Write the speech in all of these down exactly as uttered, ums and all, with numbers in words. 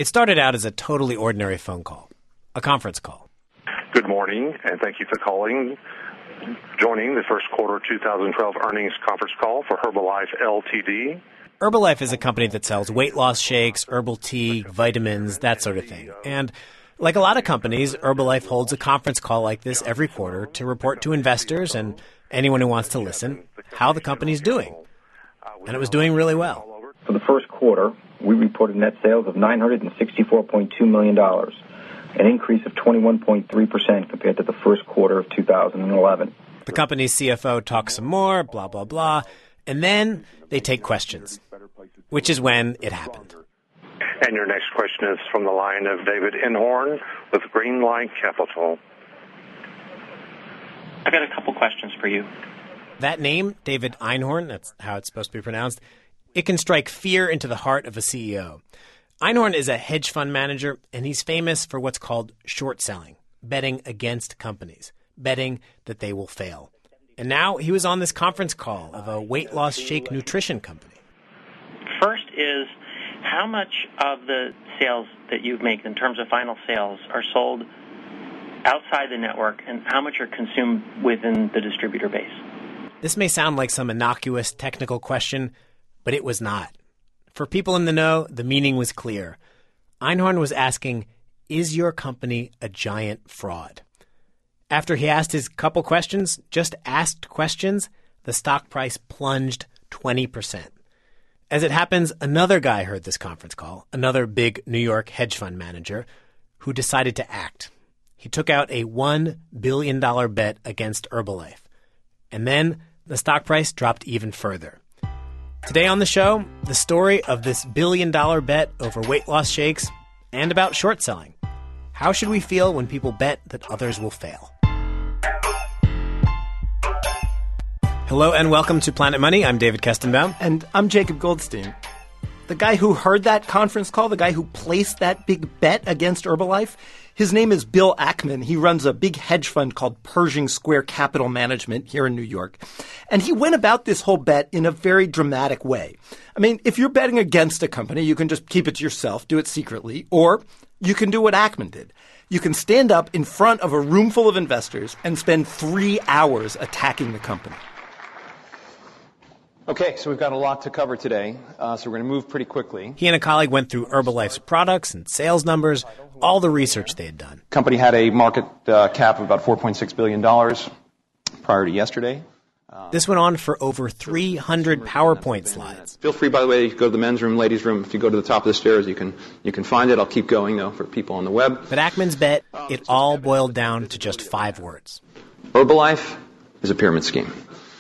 It started out as a totally ordinary phone call, a conference call. Good morning, and thank you for calling, joining the first quarter twenty twelve earnings conference call for Herbalife L T D. Herbalife is a company that sells weight loss shakes, herbal tea, vitamins, that sort of thing. And like a lot of companies, Herbalife holds a conference call like this every quarter to report to investors and anyone who wants to listen how the company's doing. And it was doing really well. For the first quarter, we reported net sales of nine hundred sixty-four point two million dollars, an increase of twenty-one point three percent compared to the first quarter of two thousand eleven. The company's C F O talks some more, blah, blah, blah, and then they take questions, which is when it happened. And your next question is from the line of David Einhorn with Greenlight Capital. I've got a couple questions for you. That name, David Einhorn, that's how it's supposed to be pronounced, it can strike fear into the heart of a C E O. Einhorn is a hedge fund manager, and he's famous for what's called short selling, betting against companies, betting that they will fail. And now he was on this conference call of a weight loss shake nutrition company. First is, how much of the sales that you make in terms of final sales are sold outside the network, and how much are consumed within the distributor base? This may sound like some innocuous technical question, but it was not. For people in the know, the meaning was clear. Einhorn was asking, is your company a giant fraud? After he asked his couple questions, just asked questions, the stock price plunged twenty percent. As it happens, another guy heard this conference call, another big New York hedge fund manager, who decided to act. He took out a one billion dollars bet against Herbalife. And then the stock price dropped even further. Today on the show, the story of this billion-dollar bet over weight loss shakes and about short selling. How should we feel when people bet that others will fail? Hello and welcome to Planet Money. I'm David Kestenbaum. And I'm Jacob Goldstein. The guy who heard that conference call, the guy who placed that big bet against Herbalife, his name is Bill Ackman. He runs a big hedge fund called Pershing Square Capital Management here in New York. And he went about this whole bet in a very dramatic way. I mean, if you're betting against a company, you can just keep it to yourself, do it secretly, or you can do what Ackman did. You can stand up in front of a room full of investors and spend three hours attacking the company. Okay, so we've got a lot to cover today, uh, so we're going to move pretty quickly. He and a colleague went through Herbalife's products and sales numbers, all the research they had done. Company had a market uh, cap of about four point six billion dollars prior to yesterday. Uh, this went on for over three hundred PowerPoint slides. Feel free, by the way, to go to the men's room, ladies' room. If you go to the top of the stairs, you can you can find it. I'll keep going, though, for people on the web. But Ackman's bet, it all boiled down to just five words. Herbalife is a pyramid scheme.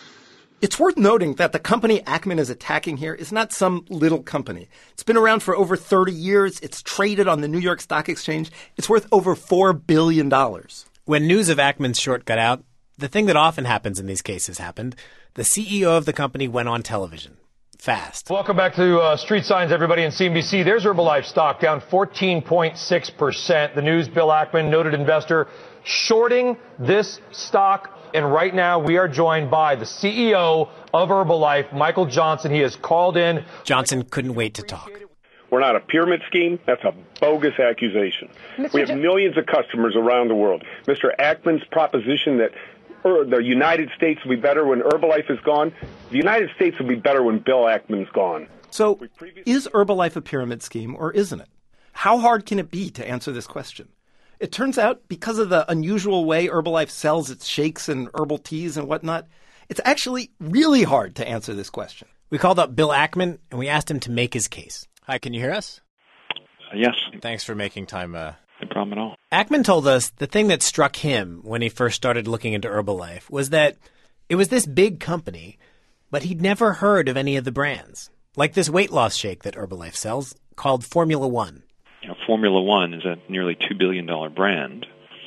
It's worth noting that the company Ackman is attacking here is not some little company. It's been around for over thirty years. It's traded on the New York Stock Exchange. It's worth over four billion dollars. When news of Ackman's short got out, the thing that often happens in these cases happened. The C E O of the company went on television. Fast. Welcome back to uh, Street Signs, everybody, in C N B C. There's Herbalife stock down fourteen point six percent. The news, Bill Ackman, noted investor, shorting this stock. And right now we are joined by the C E O of Herbalife, Michael Johnson. He has called in. Johnson couldn't wait to talk. We're not a pyramid scheme. That's a bogus accusation. Mister We have millions of customers around the world. Mister Ackman's proposition that the United States will be better when Herbalife is gone, the United States will be better when Bill Ackman's gone. So is Herbalife a pyramid scheme or isn't it? How hard can it be to answer this question? It turns out, because of the unusual way Herbalife sells its shakes and herbal teas and whatnot, it's actually really hard to answer this question. We called up Bill Ackman, and we asked him to make his case. Hi, can you hear us? Uh, yes. Thanks for making time. Uh... No problem at all. Ackman told us the thing that struck him when he first started looking into Herbalife was that it was this big company, but he'd never heard of any of the brands. Like this weight loss shake that Herbalife sells called Formula One. You know, Formula One is a nearly two billion dollars brand,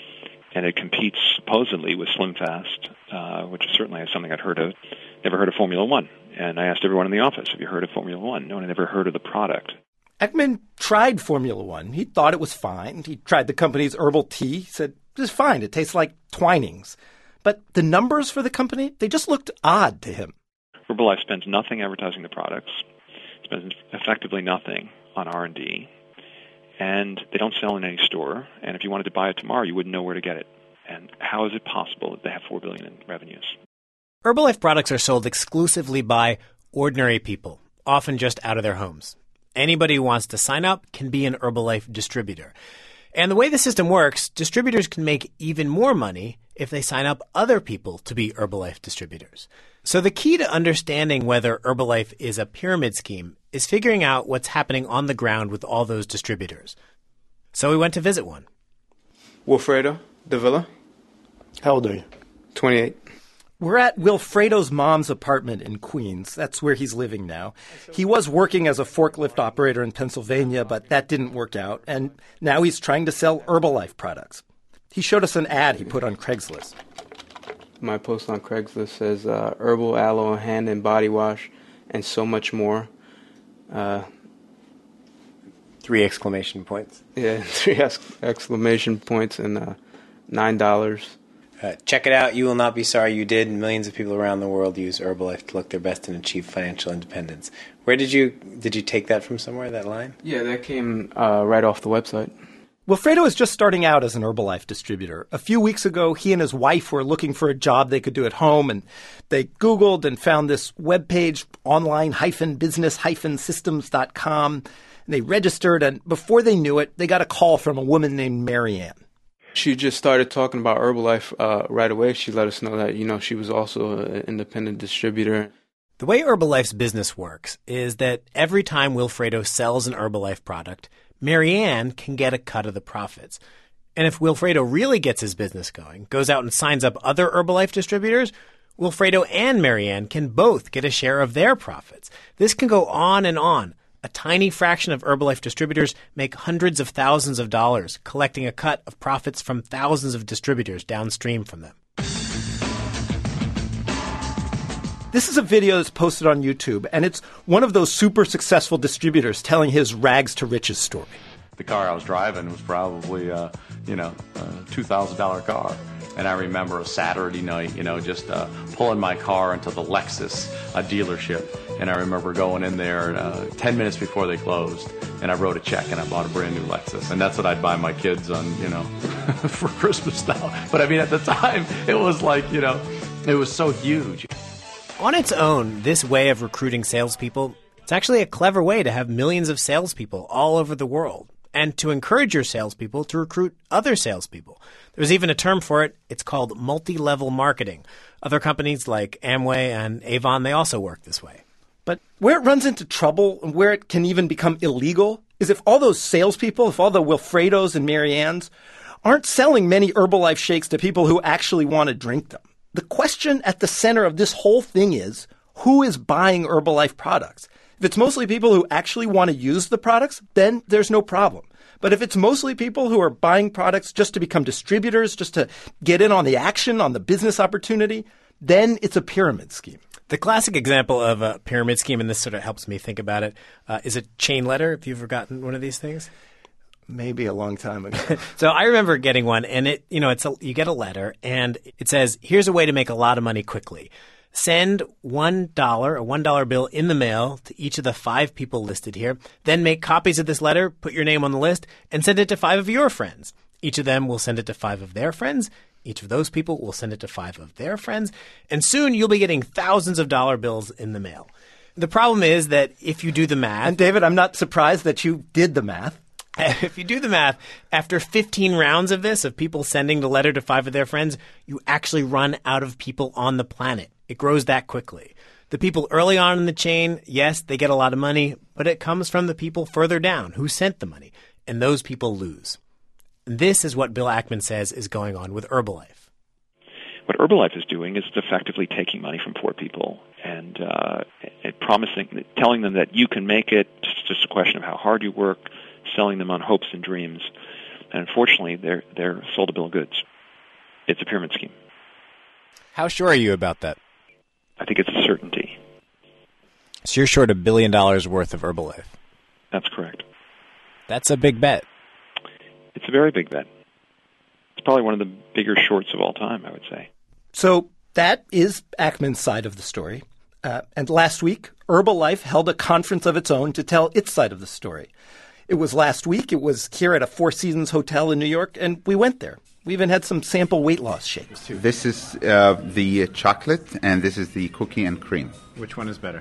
and it competes supposedly with SlimFast, uh, which is certainly something I'd heard of. Never heard of Formula One. And I asked everyone in the office, have you heard of Formula One? No one had ever heard of the product. Ackman tried Formula One. He thought it was fine. He tried the company's herbal tea. He said, it's fine. It tastes like Twinings. But the numbers for the company, they just looked odd to him. Herbalife spends nothing advertising the products, spends effectively nothing on R and D. and they don't sell in any store. And if you wanted to buy it tomorrow, you wouldn't know where to get it. And how is it possible that they have four billion dollars in revenues? Herbalife products are sold exclusively by ordinary people, often just out of their homes. Anybody who wants to sign up can be an Herbalife distributor. And the way the system works, distributors can make even more money if they sign up other people to be Herbalife distributors. So the key to understanding whether Herbalife is a pyramid scheme is figuring out what's happening on the ground with all those distributors. So we went to visit one. Wilfredo Davila. How old are you? twenty-eight. We're at Wilfredo's mom's apartment in Queens. That's where he's living now. He was working as a forklift operator in Pennsylvania, but that didn't work out. And now he's trying to sell Herbalife products. He showed us an ad he put on Craigslist. My post on Craigslist says uh, herbal aloe hand and body wash and so much more. Uh, Three exclamation points. Yeah, three ex- exclamation points and uh, nine dollars. Uh, check it out. You will not be sorry you did. Millions of people around the world use Herbalife to look their best and achieve financial independence. Where did you did you take that from somewhere, that line? Yeah, that came uh, right off the website. Wilfredo is just starting out as an Herbalife distributor. A few weeks ago, he and his wife were looking for a job they could do at home, and they Googled and found this webpage, online business systems dot com. And they registered, and before they knew it, they got a call from a woman named Marianne. She just started talking about Herbalife uh, right away. She let us know that, you know, she was also an independent distributor. The way Herbalife's business works is that every time Wilfredo sells an Herbalife product, Marianne can get a cut of the profits. And if Wilfredo really gets his business going, goes out and signs up other Herbalife distributors, Wilfredo and Marianne can both get a share of their profits. This can go on and on. A tiny fraction of Herbalife distributors make hundreds of thousands of dollars, collecting a cut of profits from thousands of distributors downstream from them. This is a video that's posted on YouTube, and it's one of those super successful distributors telling his rags to riches story. The car I was driving was probably, uh, you know, a two thousand dollars car. And I remember a Saturday night, you know, just uh, pulling my car into the Lexus uh, dealership. And I remember going in there uh, ten minutes before they closed, and I wrote a check and I bought a brand new Lexus. And that's what I'd buy my kids on, you know, for Christmas now. But I mean, at the time, it was like, you know, it was so huge. On its own, this way of recruiting salespeople, it's actually a clever way to have millions of salespeople all over the world, and to encourage your salespeople to recruit other salespeople. There's even a term for it. It's called multi-level marketing. Other companies like Amway and Avon, they also work this way. But where it runs into trouble and where it can even become illegal is if all those salespeople, if all the Wilfredos and Mariannes aren't selling many Herbalife shakes to people who actually want to drink them. The question at the center of this whole thing is, who is buying Herbalife products? If it's mostly people who actually want to use the products, then there's no problem. But if it's mostly people who are buying products just to become distributors, just to get in on the action, on the business opportunity, then it's a pyramid scheme. The classic example of a pyramid scheme, and this sort of helps me think about it, uh, is a chain letter. Have you ever gotten one of these things? Maybe a long time ago. So I remember getting one, and it, you know, it's a, you get a letter, and it says, here's a way to make a lot of money quickly. Send one dollar, a one dollar bill in the mail to each of the five people listed here. Then make copies of this letter, put your name on the list, and send it to five of your friends. Each of them will send it to five of their friends. Each of those people will send it to five of their friends. And soon you'll be getting thousands of dollar bills in the mail. The problem is that if you do the math... And David, I'm not surprised that you did the math. If you do the math, after fifteen rounds of this, of people sending the letter to five of their friends, you actually run out of people on the planet. It grows that quickly. The people early on in the chain, yes, they get a lot of money, but it comes from the people further down who sent the money, and those people lose. This is what Bill Ackman says is going on with Herbalife. What Herbalife is doing is it's effectively taking money from poor people and, uh, and promising, telling them that you can make it. It's just a question of how hard you work, selling them on hopes and dreams. And unfortunately, they're they're sold a bill of goods. It's a pyramid scheme. How sure are you about that? I think it's a certainty. So you're short a billion dollars worth of Herbalife. That's correct. That's a big bet. It's a very big bet. It's probably one of the bigger shorts of all time, I would say. So that is Ackman's side of the story. Uh, and last week, Herbalife held a conference of its own to tell its side of the story. It was last week. It was here at a Four Seasons hotel in New York, and we went there. We even had some sample weight loss shakes. This is uh, the chocolate, and this is the cookie and cream. Which one is better?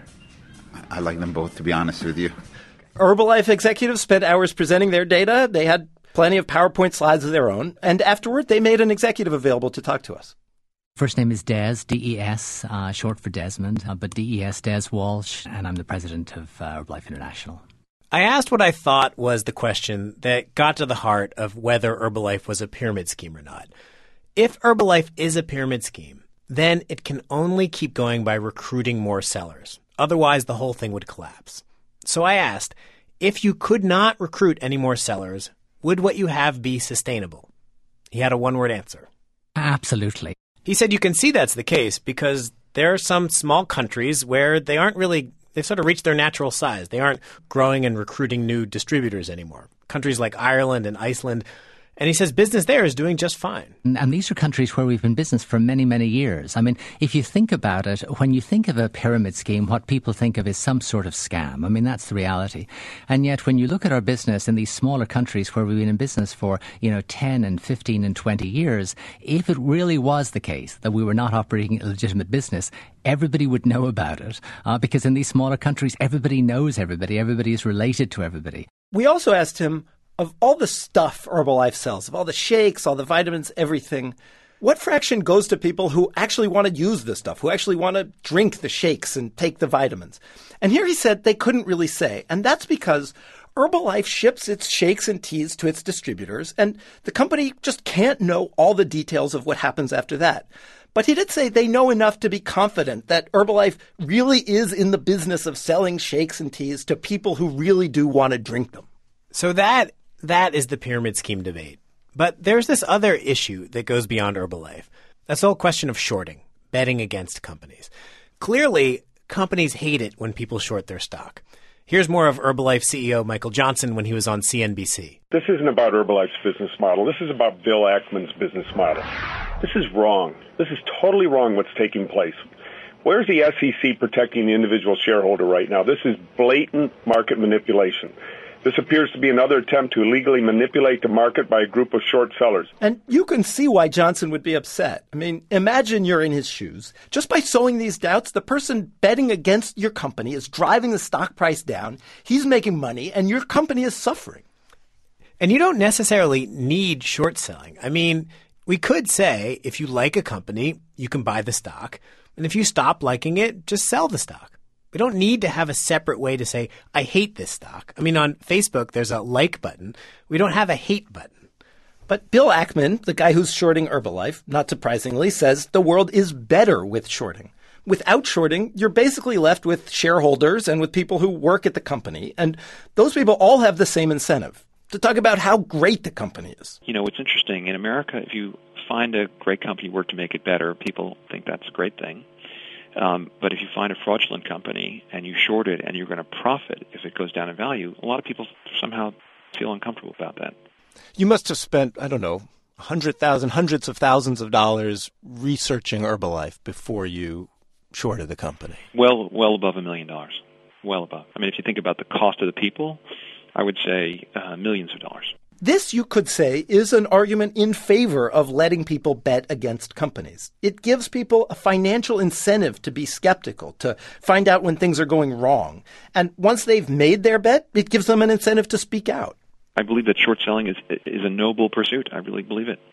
I like them both, to be honest with you. Herbalife executives spent hours presenting their data. They had plenty of PowerPoint slides of their own. And afterward, they made an executive available to talk to us. First name is Des, D E S, uh, short for Desmond, uh, but D E S, Des Walsh, and I'm the president of uh, Herbalife International. I asked what I thought was the question that got to the heart of whether Herbalife was a pyramid scheme or not. If Herbalife is a pyramid scheme, then it can only keep going by recruiting more sellers. Otherwise, the whole thing would collapse. So I asked, if you could not recruit any more sellers, would what you have be sustainable? He had a one-word answer. Absolutely. He said you can see that's the case because there are some small countries where they aren't really They've sort of reached their natural size. They aren't growing and recruiting new distributors anymore. Countries like Ireland and Iceland. And he says business there is doing just fine. And these are countries where we've been in business for many, many years. I mean, if you think about it, when you think of a pyramid scheme, what people think of is some sort of scam. I mean, that's the reality. And yet, when you look at our business in these smaller countries where we've been in business for, you know, ten and fifteen and twenty years, if it really was the case that we were not operating a legitimate business, everybody would know about it. Uh, because in these smaller countries, everybody knows everybody. Everybody is related to everybody. We also asked him, of all the stuff Herbalife sells, of all the shakes, all the vitamins, everything, what fraction goes to people who actually want to use this stuff, who actually want to drink the shakes and take the vitamins? And here he said they couldn't really say. And that's because Herbalife ships its shakes and teas to its distributors, and the company just can't know all the details of what happens after that. But he did say they know enough to be confident that Herbalife really is in the business of selling shakes and teas to people who really do want to drink them. So that that is the pyramid scheme debate. But there's this other issue that goes beyond Herbalife. That's the whole question of shorting, betting against companies. Clearly, companies hate it when people short their stock. Here's more of Herbalife C E O Michael Johnson when he was on C N B C. This isn't about Herbalife's business model. This is about Bill Ackman's business model. This is wrong. This is totally wrong what's taking place. Where's the S E C protecting the individual shareholder right now? This is blatant market manipulation. This appears to be another attempt to illegally manipulate the market by a group of short sellers. And you can see why Johnson would be upset. I mean, imagine you're in his shoes. Just by sowing these doubts, the person betting against your company is driving the stock price down. He's making money, and your company is suffering. And you don't necessarily need short selling. I mean, we could say if you like a company, you can buy the stock. And if you stop liking it, just sell the stock. We don't need to have a separate way to say, I hate this stock. I mean, on Facebook, there's a like button. We don't have a hate button. But Bill Ackman, the guy who's shorting Herbalife, not surprisingly, says the world is better with shorting. Without shorting, you're basically left with shareholders and with people who work at the company. And those people all have the same incentive to talk about how great the company is. You know, it's interesting. In America, if you find a great company, work to make it better, people think that's a great thing. Um, but if you find a fraudulent company and you short it and you're going to profit if it goes down in value, a lot of people somehow feel uncomfortable about that. You must have spent, I don't know, one hundred thousand dollars, hundreds of thousands of dollars researching Herbalife before you shorted the company. Well, well above a million dollars. Well above. I mean, if you think about the cost of the people, I would say uh, millions of dollars. This, you could say, is an argument in favor of letting people bet against companies. It gives people a financial incentive to be skeptical, to find out when things are going wrong. And once they've made their bet, it gives them an incentive to speak out. I believe that short selling is is a noble pursuit. I really believe it.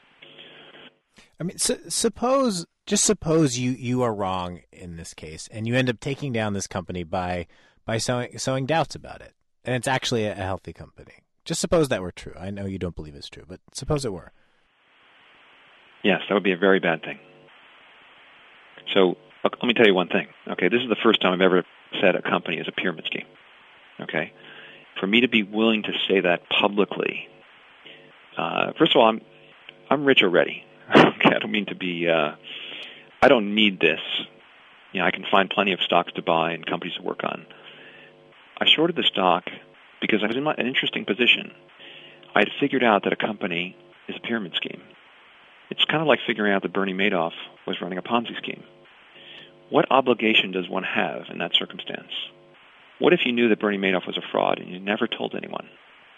I mean, su- suppose, just suppose you, you are wrong in this case, and you end up taking down this company by by sowing, sowing doubts about it, and it's actually a, a healthy company. Just suppose that were true. I know you don't believe it's true, but suppose it were. Yes, that would be a very bad thing. So let me tell you one thing. Okay, this is the first time I've ever said a company is a pyramid scheme. Okay, for me to be willing to say that publicly, uh, first of all, I'm I'm rich already. Okay, I don't mean to be. Uh, I don't need this. You know, I can find plenty of stocks to buy and companies to work on. I shorted the stock because I was in my, an interesting position. I had figured out that a company is a pyramid scheme. It's kind of like figuring out that Bernie Madoff was running a Ponzi scheme. What obligation does one have in that circumstance? What if you knew that Bernie Madoff was a fraud and you never told anyone?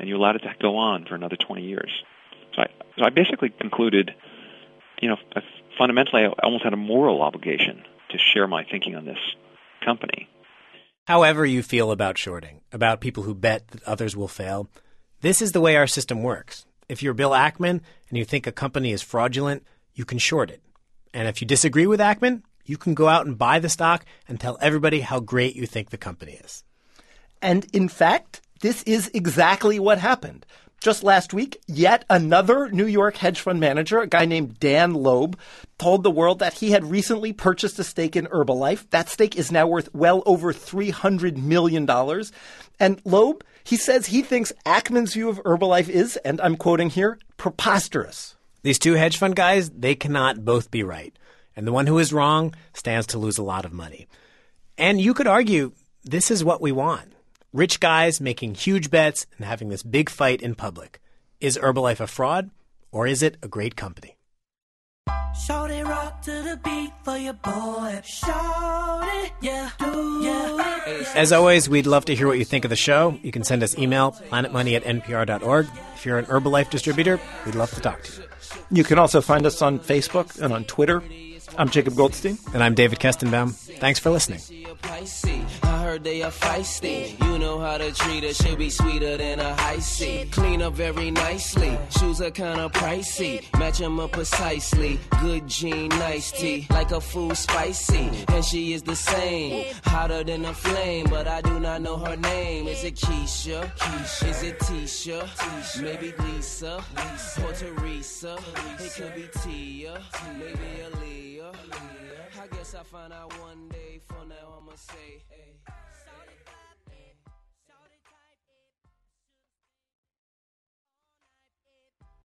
and you allowed it to go on for another twenty years. So I, so I basically concluded, you know, fundamentally, I almost had a moral obligation to share my thinking on this company. However you feel about shorting, about people who bet that others will fail, this is the way our system works. If you're Bill Ackman and you think a company is fraudulent, you can short it. And if you disagree with Ackman, you can go out and buy the stock and tell everybody how great you think the company is. And in fact, this is exactly what happened. Just last week, yet another New York hedge fund manager, a guy named Dan Loeb, told the world that he had recently purchased a stake in Herbalife. That stake is now worth well over three hundred million dollars. And Loeb, he says he thinks Ackman's view of Herbalife is, and I'm quoting here, preposterous. These two hedge fund guys, they cannot both be right. And the one who is wrong stands to lose a lot of money. And you could argue this is what we want. Rich guys making huge bets and having this big fight in public. Is Herbalife a fraud, or is it a great company? Shorty rock to the beat for your boy. Shorty, yeah, do yeah. As always, we'd love to hear what you think of the show. You can send us email, planetmoney at n p r dot org. If you're an Herbalife distributor, we'd love to talk to you. You can also find us on Facebook and on Twitter. I'm Jacob Goldstein. And I'm David Kestenbaum. Thanks for listening. I heard they are feisty. You know how to treat her. She'll be sweeter than a high C. Clean up very nicely. Shoes are kind of pricey. Match them up precisely. Good jean, nice tea. Like a food spicy. And she is the same. Hotter than a flame. But I do not know her name. Is it Keisha? Keisha. Is it Tisha? Tisha. Maybe Lisa. Lisa. Or Teresa. Teresa. It could be Tia. Maybe Aaliyah. I guess I'll find out one day. For now, I'ma say, hey.